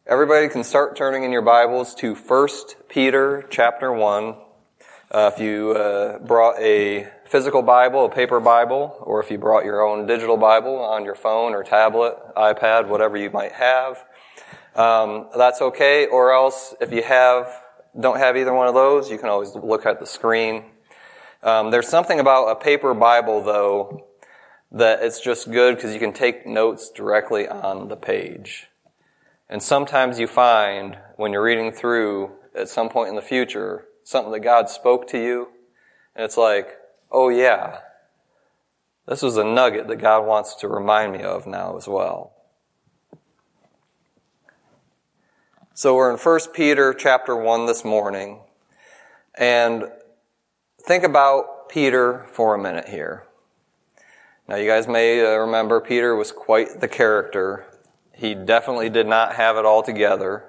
Everybody can start turning in your Bibles to 1 Peter chapter 1. If you brought a physical Bible, a paper Bible, or if you brought your own digital Bible on your phone or tablet, iPad, whatever you might have, that's okay. Or else, if you don't have either one of those, you can always look at the screen. There's something about a paper Bible, though, that it's just good because you can take notes directly on the page. And sometimes you find, when you're reading through, at some point in the future, something that God spoke to you, and it's like, oh yeah, this was a nugget that God wants to remind me of now as well. So we're in 1 Peter chapter 1 this morning, and think about Peter for a minute here. Now you guys may remember Peter was quite the character. He definitely did not have it all together.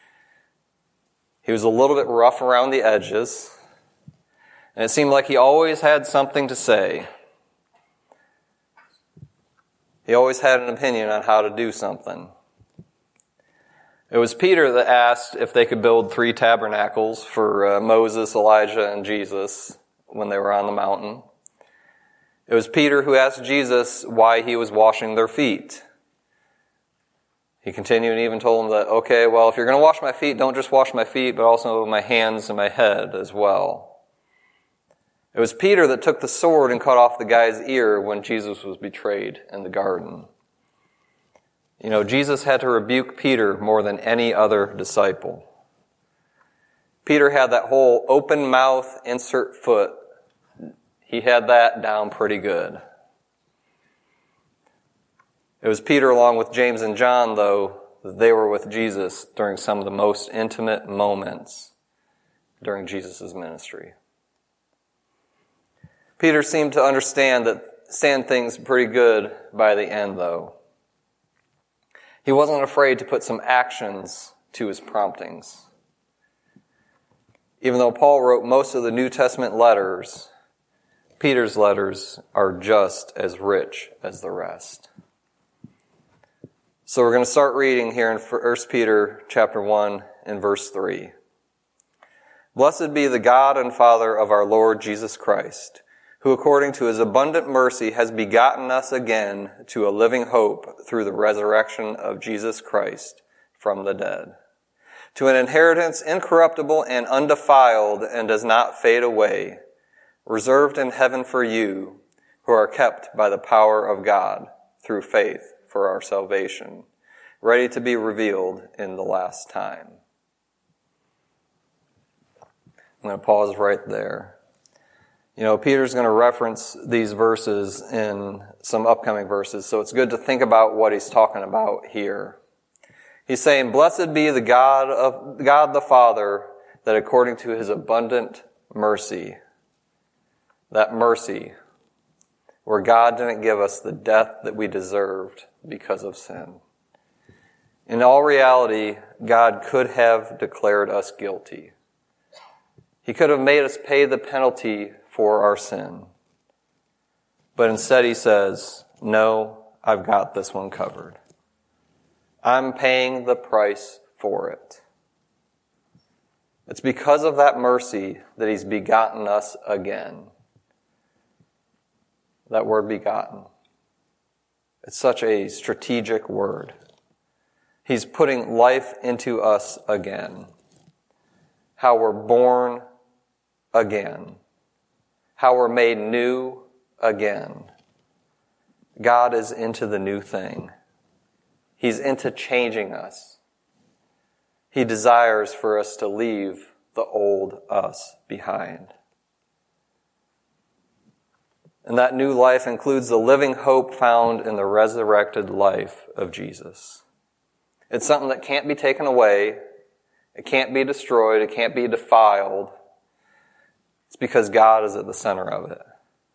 He was a little bit rough around the edges, and it seemed like he always had something to say. He always had an opinion on how to do something. It was Peter that asked if they could build 3 tabernacles for Moses, Elijah, and Jesus when they were on the mountain. It was Peter who asked Jesus why he was washing their feet. He continued and even told him that, okay, well, if you're going to wash my feet, don't just wash my feet, but also my hands and my head as well. It was Peter that took the sword and cut off the guy's ear when Jesus was betrayed in the garden. You know, Jesus had to rebuke Peter more than any other disciple. Peter had that whole open mouth, insert foot. He had that down pretty good. It was Peter, along with James and John, though, that they were with Jesus during some of the most intimate moments during Jesus' ministry. Peter seemed to understand things pretty good by the end, though. He wasn't afraid to put some actions to his promptings. Even though Paul wrote most of the New Testament letters, Peter's letters are just as rich as the rest. So we're going to start reading here in 1 Peter chapter 1 and verse 3. Blessed be the God and Father of our Lord Jesus Christ, who according to his abundant mercy has begotten us again to a living hope through the resurrection of Jesus Christ from the dead, to an inheritance incorruptible and undefiled and does not fade away, reserved in heaven for you, who are kept by the power of God through faith for our salvation, ready to be revealed in the last time. I'm going to pause right there. You know, Peter's going to reference these verses in some upcoming verses, so it's good to think about what he's talking about here. He's saying, blessed be the God the Father, that according to his abundant mercy, that mercy, where God didn't give us the death that we deserved because of sin. In all reality, God could have declared us guilty. He could have made us pay the penalty for our sin. But instead he says, no, I've got this one covered. I'm paying the price for it. It's because of that mercy that he's begotten us again. That word begotten. It's such a strategic word. He's putting life into us again. How we're born again. How we're made new again. God is into the new thing. He's into changing us. He desires for us to leave the old us behind. And that new life includes the living hope found in the resurrected life of Jesus. It's something that can't be taken away. It can't be destroyed. It can't be defiled. It's because God is at the center of it.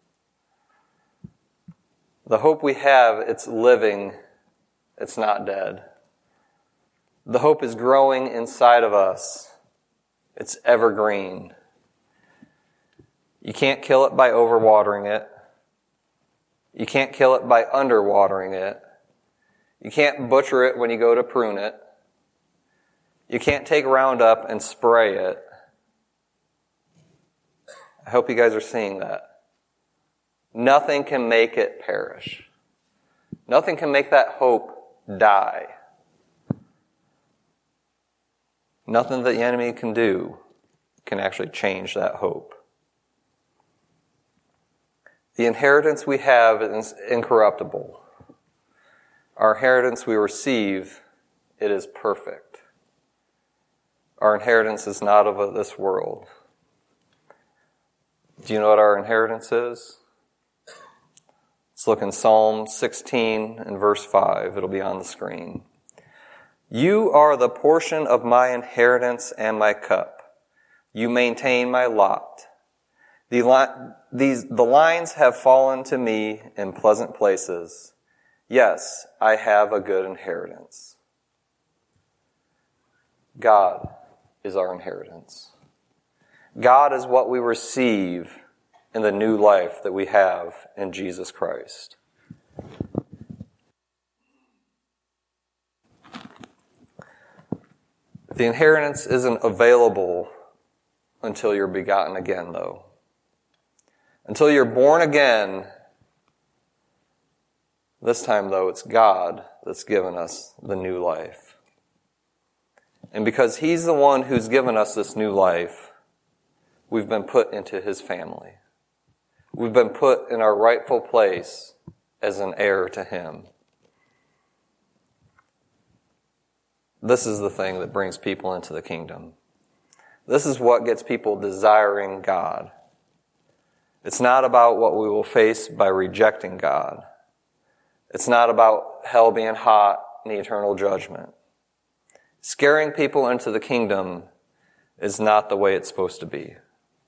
The hope we have, it's living. It's not dead. The hope is growing inside of us. It's evergreen. You can't kill it by overwatering it. You can't kill it by underwatering it. You can't butcher it when you go to prune it. You can't take Roundup and spray it. I hope you guys are seeing that. Nothing can make it perish. Nothing can make that hope die. Nothing that the enemy can do can actually change that hope. The inheritance we have is incorruptible. Our inheritance we receive, it is perfect. Our inheritance is not of this world. Do you know what our inheritance is? Let's look in Psalm 16 and verse 5. It'll be on the screen. You are the portion of my inheritance and my cup. You maintain my lot. The lines have fallen to me in pleasant places. Yes, I have a good inheritance. God is our inheritance. God is what we receive in the new life that we have in Jesus Christ. The inheritance isn't available until you're begotten again, though. Until you're born again, this time, though, it's God that's given us the new life. And because He's the one who's given us this new life, we've been put into His family. We've been put in our rightful place as an heir to Him. This is the thing that brings people into the kingdom. This is what gets people desiring God. It's not about what we will face by rejecting God. It's not about hell being hot and the eternal judgment. Scaring people into the kingdom is not the way it's supposed to be.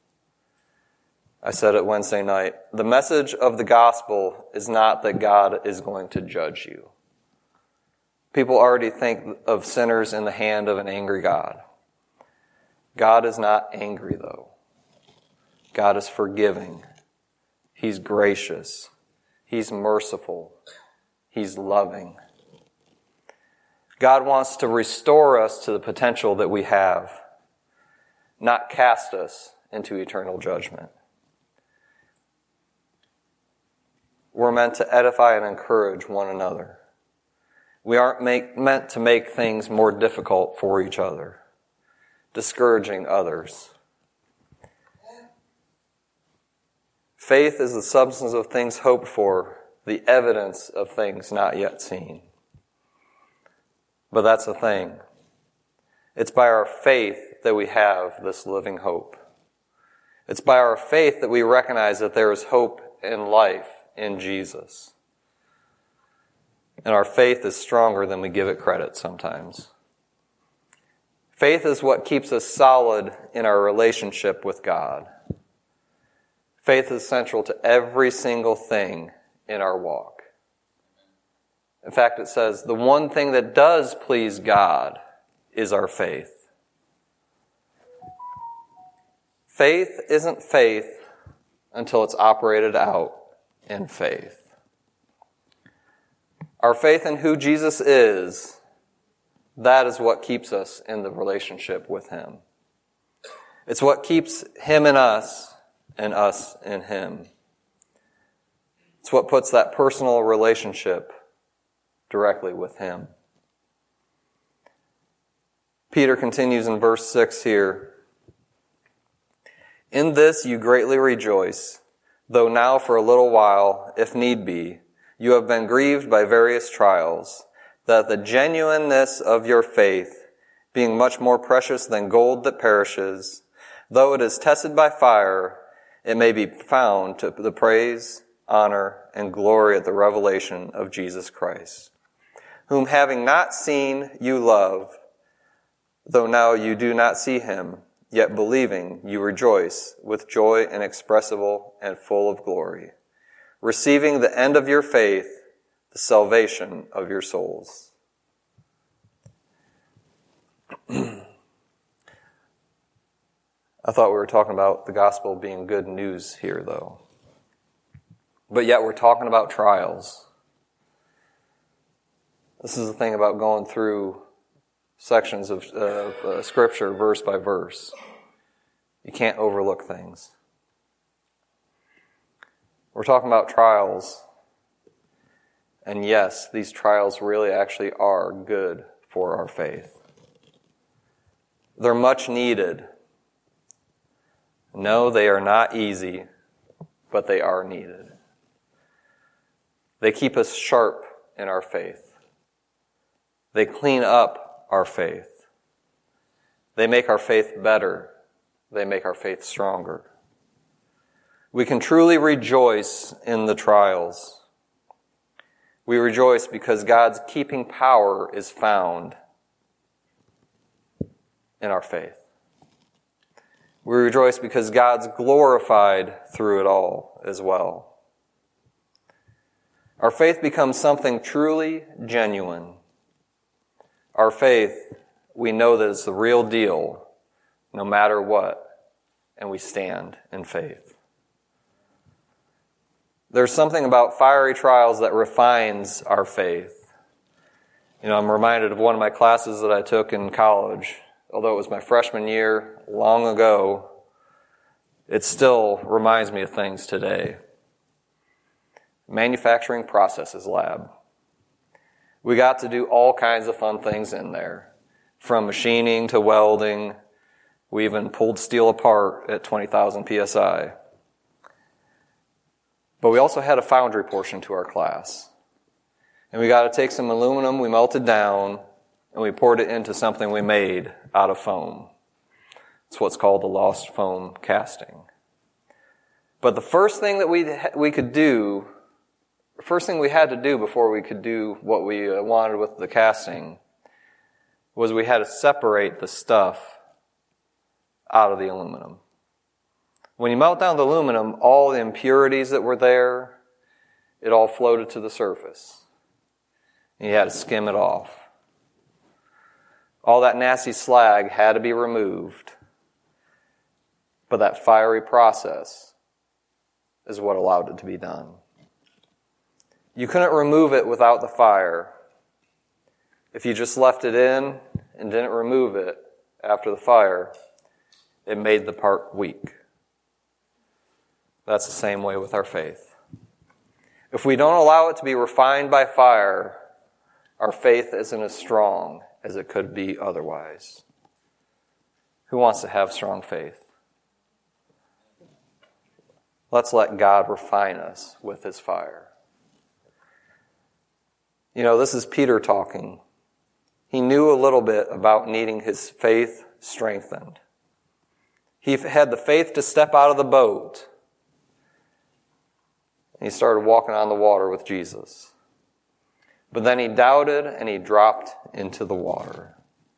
I said it Wednesday night. The message of the gospel is not that God is going to judge you. People already think of sinners in the hand of an angry God. God is not angry, though. God is forgiving. He's gracious. He's merciful. He's loving. God wants to restore us to the potential that we have, not cast us into eternal judgment. We're meant to edify and encourage one another. We aren't meant to make things more difficult for each other, discouraging others. Faith is the substance of things hoped for, the evidence of things not yet seen. But that's the thing. It's by our faith that we have this living hope. It's by our faith that we recognize that there is hope in life in Jesus. And our faith is stronger than we give it credit sometimes. Faith is what keeps us solid in our relationship with God. Faith is central to every single thing in our walk. In fact, it says the one thing that does please God is our faith. Faith isn't faith until it's operated out in faith. Our faith in who Jesus is, that is what keeps us in the relationship with Him. It's what keeps Him in us and us in Him. It's what puts that personal relationship directly with Him. Peter continues in verse 6 here. In this you greatly rejoice, though now for a little while, if need be, you have been grieved by various trials, that the genuineness of your faith, being much more precious than gold that perishes, though it is tested by fire, it may be found to the praise, honor, and glory at the revelation of Jesus Christ, whom having not seen you love, though now you do not see Him, yet believing you rejoice with joy inexpressible and full of glory, receiving the end of your faith, the salvation of your souls. I thought we were talking about the gospel being good news here, though. But yet we're talking about trials. This is the thing about going through sections of Scripture verse by verse. You can't overlook things. We're talking about trials. And yes, these trials really actually are good for our faith. They're much needed. No, they are not easy, but they are needed. They keep us sharp in our faith. They clean up our faith. They make our faith better. They make our faith stronger. We can truly rejoice in the trials. We rejoice because God's keeping power is found in our faith. We rejoice because God's glorified through it all as well. Our faith becomes something truly genuine. Our faith, we know that it's the real deal, no matter what, and we stand in faith. There's something about fiery trials that refines our faith. I'm reminded of one of my classes that I took in college. Although it was my freshman year long ago, it still reminds me of things today. Manufacturing Processes Lab. We got to do all kinds of fun things in there, from machining to welding. We even pulled steel apart at 20,000 psi. But we also had a foundry portion to our class. And we got to take some aluminum we melted down, and we poured it into something we made out of foam. It's what's called the lost foam casting. But the first thing that we had to do before we could do what we wanted with the casting was we had to separate the stuff out of the aluminum. When you melt down the aluminum, all the impurities that were there, it all floated to the surface. And you had to skim it off. All that nasty slag had to be removed. But that fiery process is what allowed it to be done. You couldn't remove it without the fire. If you just left it in and didn't remove it after the fire, it made the part weak. That's the same way with our faith. If we don't allow it to be refined by fire, our faith isn't as strong as it could be otherwise. Who wants to have strong faith? Let's let God refine us with His fire. This is Peter talking. He knew a little bit about needing his faith strengthened. He had the faith to step out of the boat. And he started walking on the water with Jesus. But then he doubted and he dropped into the water.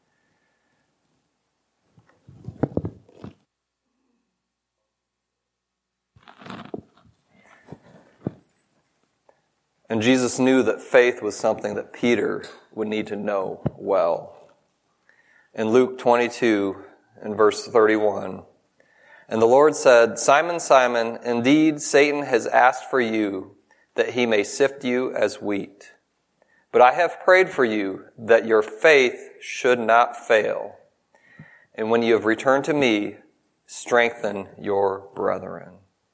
And Jesus knew that faith was something that Peter would need to know well. In Luke 22, in verse 31, and the Lord said, Simon, Simon, indeed Satan has asked for you that he may sift you as wheat. But I have prayed for you that your faith should not fail. And when you have returned to me, strengthen your brethren.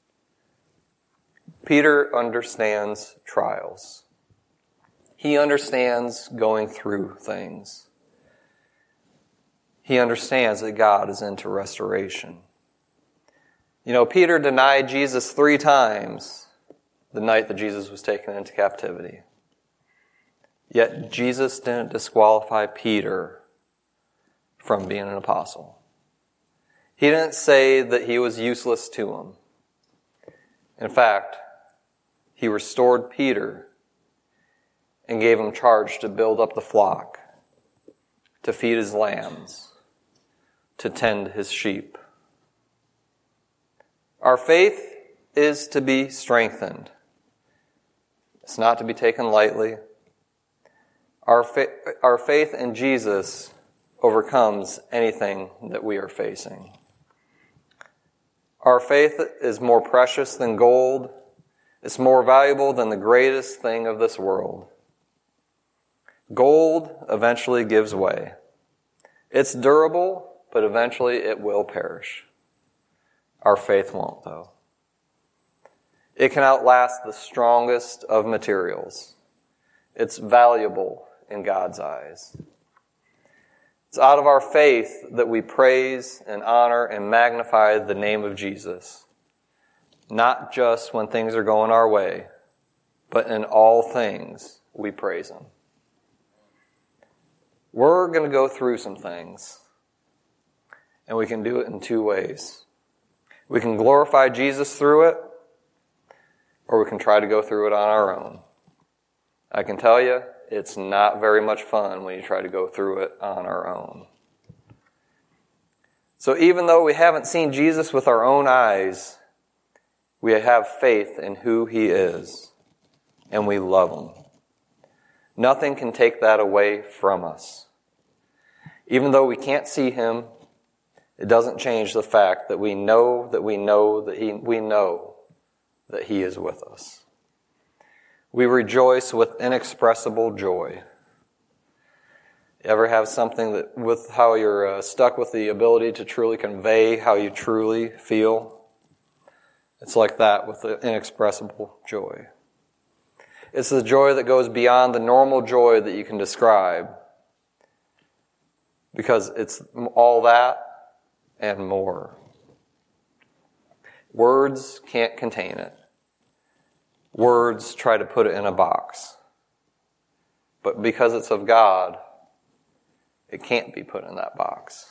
Peter understands trials. He understands going through things. He understands that God is into restoration. Peter denied Jesus 3 times the night that Jesus was taken into captivity. Yet Jesus didn't disqualify Peter from being an apostle. He didn't say that he was useless to him. In fact, he restored Peter and gave him charge to build up the flock, to feed his lambs, to tend his sheep. Our faith is to be strengthened. It's not to be taken lightly. Our faith in Jesus overcomes anything that we are facing. Our faith is more precious than gold. It's more valuable than the greatest thing of this world. Gold eventually gives way. It's durable, but eventually it will perish. Our faith won't, though. It can outlast the strongest of materials. It's valuable in God's eyes. It's out of our faith that we praise and honor and magnify the name of Jesus. Not just when things are going our way, but in all things we praise Him. We're going to go through some things, and we can do it in two ways. We can glorify Jesus through it, or we can try to go through it on our own. I can tell you, it's not very much fun when you try to go through it on our own. So even though we haven't seen Jesus with our own eyes, we have faith in who He is, and we love Him. Nothing can take that away from us. Even though we can't see Him, it doesn't change the fact that we know that He is with us. We rejoice with inexpressible joy. You ever have something that with how you're stuck with the ability to truly convey how you truly feel? It's like that with the inexpressible joy. It's the joy that goes beyond the normal joy that you can describe, because it's all that and more. Words can't contain it. Words try to put it in a box. But because it's of God, it can't be put in that box.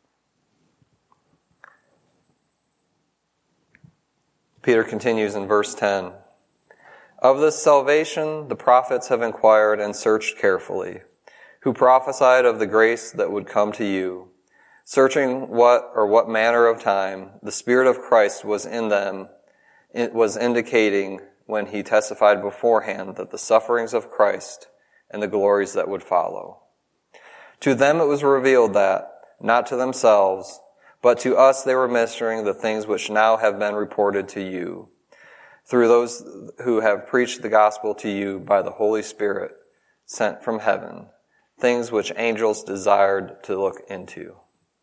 Peter continues in verse 10. Of this salvation the prophets have inquired and searched carefully, who prophesied of the grace that would come to you, searching what manner of time the Spirit of Christ was in them, it was indicating when He testified beforehand that the sufferings of Christ and the glories that would follow. To them it was revealed that, not to themselves, but to us they were ministering the things which now have been reported to you, through those who have preached the gospel to you by the Holy Spirit sent from heaven, things which angels desired to look into.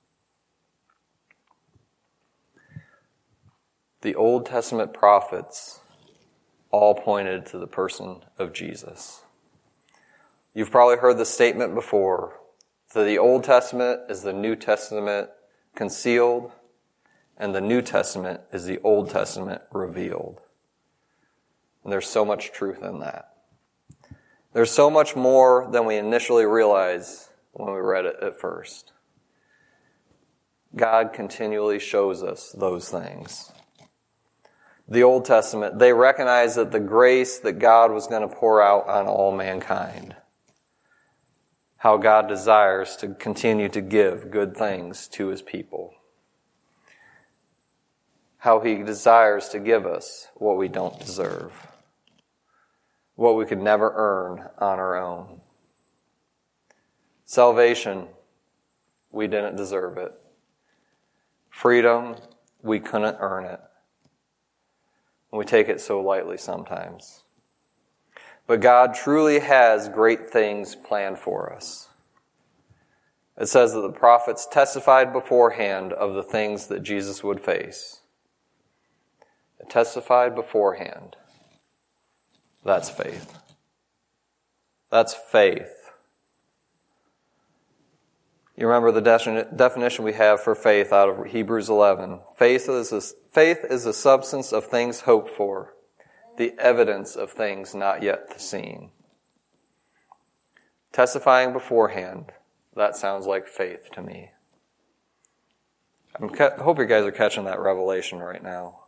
The Old Testament prophets all pointed to the person of Jesus. You've probably heard the statement before that the Old Testament is the New Testament concealed, and the New Testament is the Old Testament revealed. And there's so much truth in that. There's so much more than we initially realized when we read it at first. God continually shows us those things. The Old Testament, they recognized that the grace that God was going to pour out on all mankind. How God desires to continue to give good things to His people. How He desires to give us what we don't deserve. What we could never earn on our own. Salvation, we didn't deserve it. Freedom, we couldn't earn it. We take it so lightly sometimes. But God truly has great things planned for us. It says that the prophets testified beforehand of the things that Jesus would face. It testified beforehand. That's faith. That's faith. You remember the definition we have for faith out of Hebrews 11. Faith is the substance of things hoped for, the evidence of things not yet seen. Testifying beforehand, that sounds like faith to me. I hope you guys are catching that revelation right now.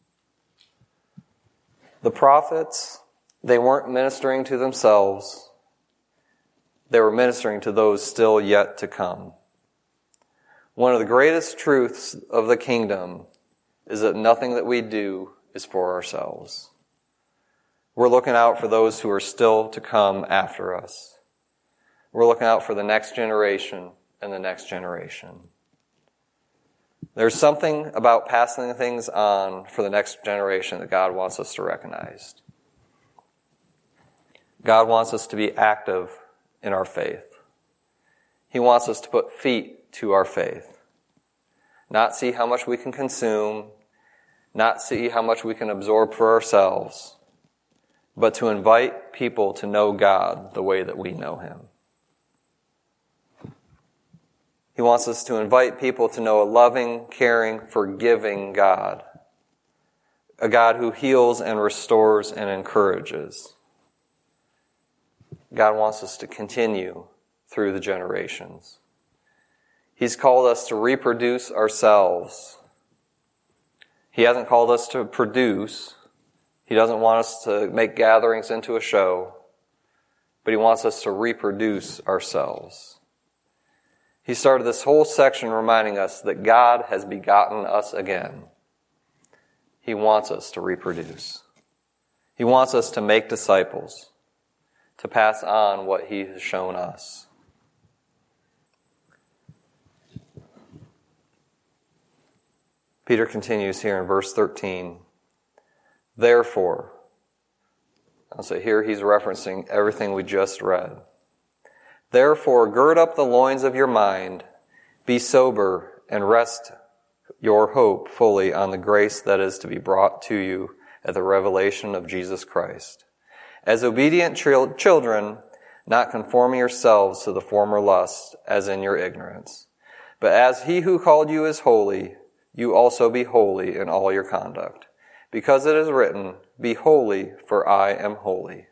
The prophets, they weren't ministering to themselves. They were ministering to those still yet to come. One of the greatest truths of the kingdom is that nothing that we do is for ourselves. We're looking out for those who are still to come after us. We're looking out for the next generation and the next generation. There's something about passing things on for the next generation that God wants us to recognize. God wants us to be active in our faith. He wants us to put feet to our faith. Not see how much we can consume, not see how much we can absorb for ourselves, but to invite people to know God the way that we know Him. He wants us to invite people to know a loving, caring, forgiving God. A God who heals and restores and encourages. God wants us to continue through the generations. He's called us to reproduce ourselves. He hasn't called us to produce. He doesn't want us to make gatherings into a show, but He wants us to reproduce ourselves. He started this whole section reminding us that God has begotten us again. He wants us to reproduce. He wants us to make disciples, to pass on what He has shown us. Peter continues here in verse 13. Therefore, I'll say here he's referencing everything we just read. Therefore, gird up the loins of your mind, be sober, and rest your hope fully on the grace that is to be brought to you at the revelation of Jesus Christ. As obedient children, not conforming yourselves to the former lust, as in your ignorance. But as He who called you is holy, you also be holy in all your conduct. Because it is written, be holy, for I am holy.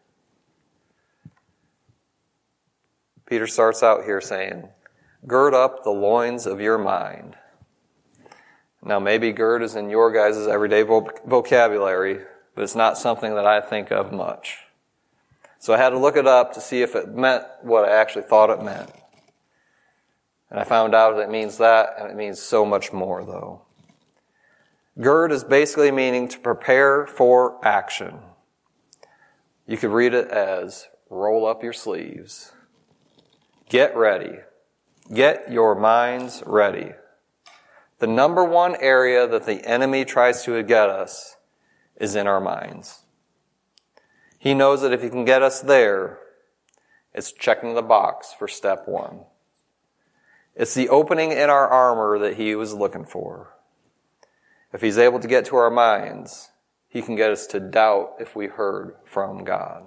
Peter starts out here saying, gird up the loins of your mind. Now maybe gird is in your guys' everyday vocabulary, but it's not something that I think of much. So I had to look it up to see if it meant what I actually thought it meant. And I found out that it means that, and it means so much more, though. Gird is basically meaning to prepare for action. You could read it as roll up your sleeves. Get ready. Get your minds ready. The number one area that the enemy tries to get us is in our minds. He knows that if he can get us there, it's checking the box for step one. It's the opening in our armor that he was looking for. If he's able to get to our minds, he can get us to doubt if we heard from God.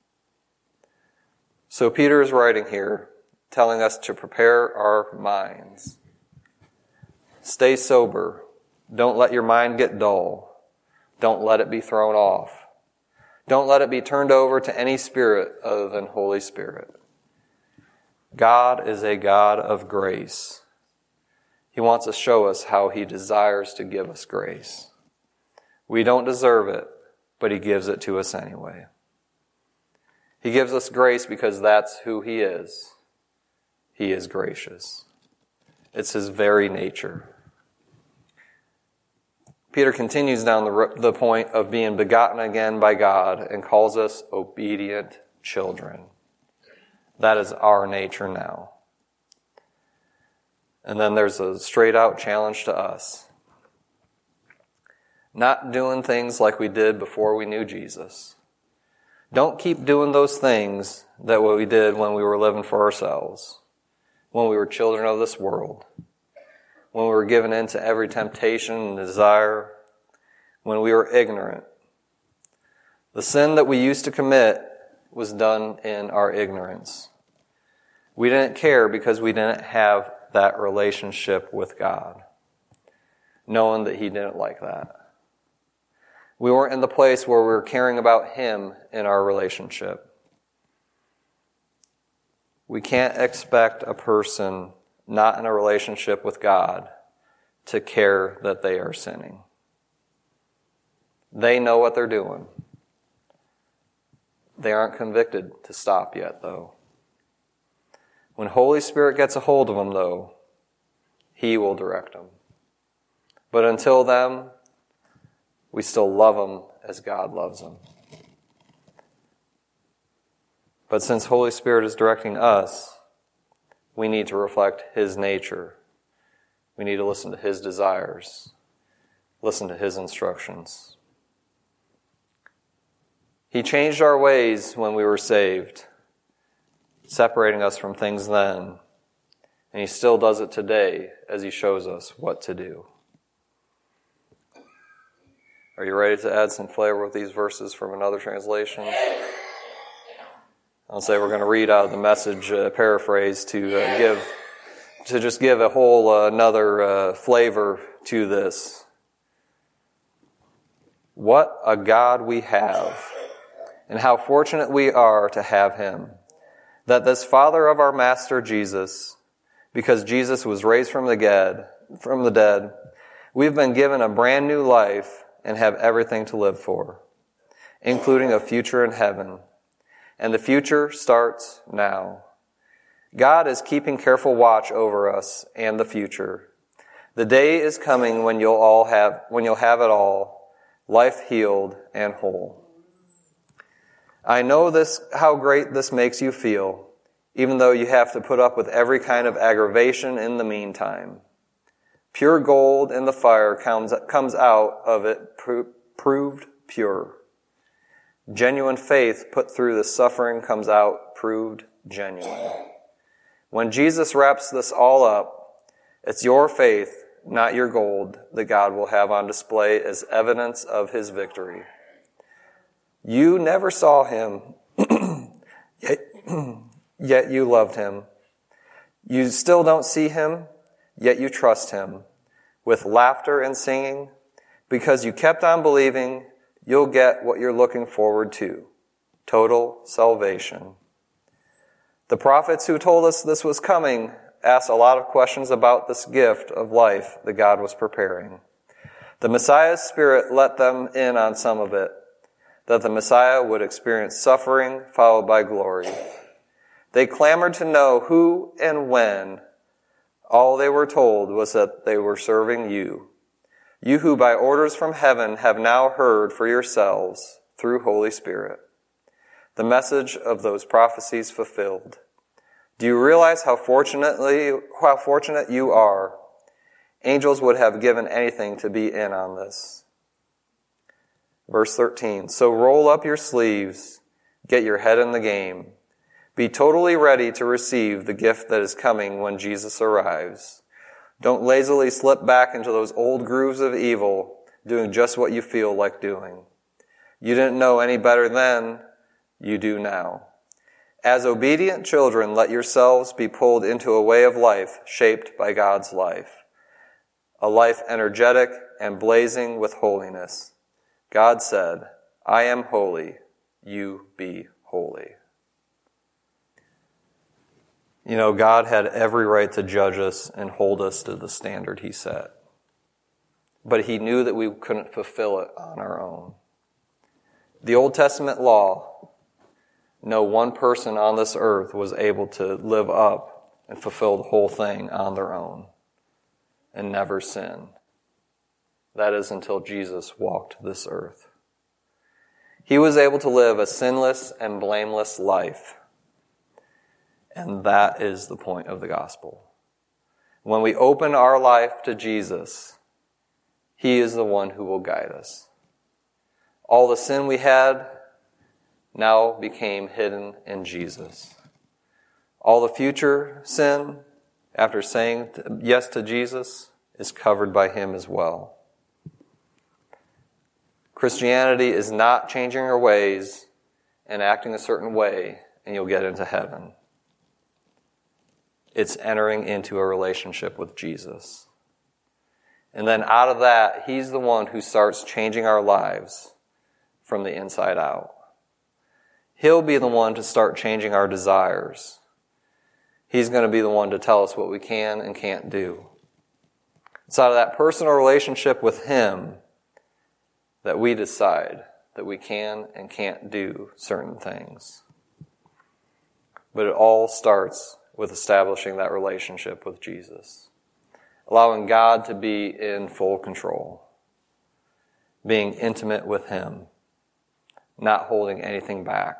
So Peter is writing here, telling us to prepare our minds. Stay sober. Don't let your mind get dull. Don't let it be thrown off. Don't let it be turned over to any spirit other than Holy Spirit. God is a God of grace. He wants to show us how He desires to give us grace. We don't deserve it, but He gives it to us anyway. He gives us grace because that's who He is. He is gracious. It's His very nature. Peter continues down the point of being begotten again by God and calls us obedient children. That is our nature now. And then there's a straight out challenge to us. Not doing things like we did before we knew Jesus. Don't keep doing those things that we did when we were living for ourselves, when we were children of this world, when we were given in to every temptation and desire, when we were ignorant. The sin that we used to commit was done in our ignorance. We didn't care because we didn't have that relationship with God, knowing that He didn't like that. We weren't in the place where we were caring about Him in our relationship. We can't expect a person not in a relationship with God to care that they are sinning. They know what they're doing. They aren't convicted to stop yet, though. When Holy Spirit gets a hold of them, though, He will direct them. But until then, we still love them as God loves them. But since Holy Spirit is directing us, we need to reflect His nature. We need to listen to His desires, listen to His instructions. He changed our ways when we were saved, separating us from things then. And he still does it today as he shows us what to do. Are you ready to add some flavor with these verses from another translation? I'll say we're going to read out of the Message paraphrase to just give a whole another flavor to this. What a God we have, and how fortunate we are to have him, that this Father of our Master Jesus, because Jesus was raised from the dead, we've been given a brand new life and have everything to live for, including a future in heaven. And the future starts now. God is keeping careful watch over us and the future. The day is coming when you'll have it all, life healed and whole. I know how great this makes you feel, even though you have to put up with every kind of aggravation in the meantime. Pure gold in the fire comes out of it proved pure. Genuine faith put through the suffering comes out proved genuine. When Jesus wraps this all up, it's your faith, not your gold, that God will have on display as evidence of his victory. You never saw him, yet you loved him. You still don't see him, yet you trust him. With laughter and singing, because you kept on believing, you'll get what you're looking forward to, total salvation. The prophets who told us this was coming asked a lot of questions about this gift of life that God was preparing. The Messiah's Spirit let them in on some of it, that the Messiah would experience suffering followed by glory. They clamored to know who and when. All they were told was that they were serving you. You who by orders from heaven have now heard for yourselves through Holy Spirit the message of those prophecies fulfilled. Do you realize how fortunate you are? Angels would have given anything to be in on this. Verse 13, so roll up your sleeves, get your head in the game. Be totally ready to receive the gift that is coming when Jesus arrives. Don't lazily slip back into those old grooves of evil, doing just what you feel like doing. You didn't know any better then, you do now. As obedient children, let yourselves be pulled into a way of life shaped by God's life. A life energetic and blazing with holiness. God said, I am holy, you be holy. You know, God had every right to judge us and hold us to the standard he set. But he knew that we couldn't fulfill it on our own. The Old Testament law, no one person on this earth was able to live up and fulfill the whole thing on their own and never sin. That is until Jesus walked this earth. He was able to live a sinless and blameless life. And that is the point of the gospel. When we open our life to Jesus, he is the one who will guide us. All the sin we had now became hidden in Jesus. All the future sin, after saying yes to Jesus, is covered by him as well. Christianity is not changing our ways and acting a certain way, and you'll get into heaven. It's entering into a relationship with Jesus. And then out of that, he's the one who starts changing our lives from the inside out. He'll be the one to start changing our desires. He's going to be the one to tell us what we can and can't do. It's out of that personal relationship with him that we decide that we can and can't do certain things. But it all starts with establishing that relationship with Jesus. Allowing God to be in full control. Being intimate with him. Not holding anything back.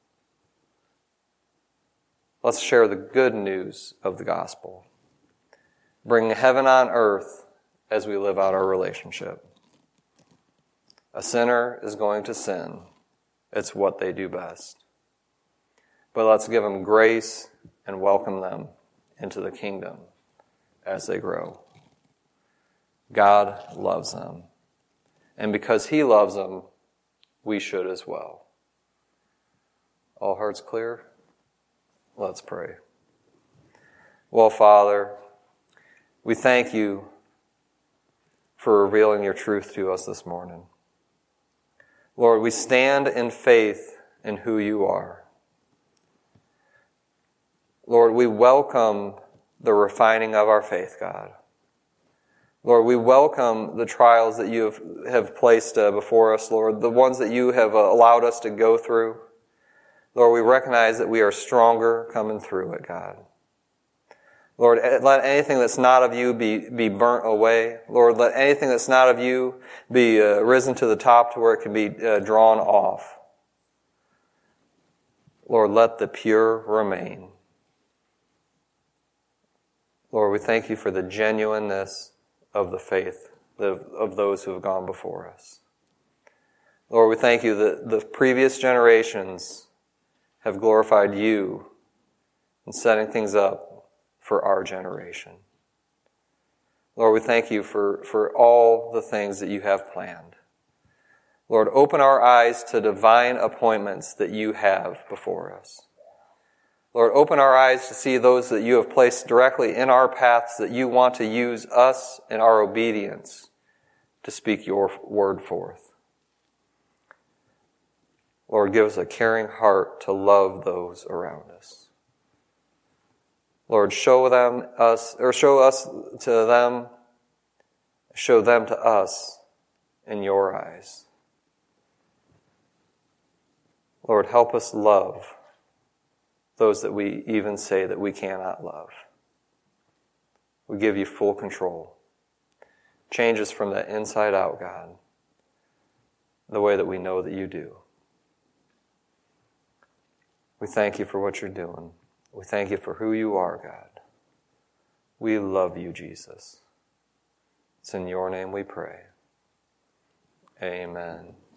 Let's share the good news of the gospel. Bring heaven on earth as we live out our relationship. A sinner is going to sin. It's what they do best. But let's give them grace and welcome them into the kingdom as they grow. God loves them. And because he loves them, we should as well. All hearts clear? Let's pray. Well, Father, we thank you for revealing your truth to us this morning. Lord, we stand in faith in who you are. Lord, we welcome the refining of our faith, God. Lord, we welcome the trials that you have placed before us, Lord, the ones that you have allowed us to go through. Lord, we recognize that we are stronger coming through it, God. Lord, let anything that's not of you be burnt away. Lord, let anything that's not of you be risen to the top to where it can be drawn off. Lord, let the pure remain. Lord, we thank you for the genuineness of the faith of those who have gone before us. Lord, we thank you that the previous generations have glorified you in setting things up for our generation. Lord, we thank you for all the things that you have planned. Lord, open our eyes to divine appointments that you have before us. Lord, open our eyes to see those that you have placed directly in our paths that you want to use us in our obedience to speak your word forth. Lord, give us a caring heart to love those around us. Lord, show them to us in your eyes. Lord, help us love those that we even say that we cannot love. We give you full control. Change us from the inside out, God, the way that we know that you do. We thank you for what you're doing. We thank you for who you are, God. We love you, Jesus. It's in your name we pray. Amen.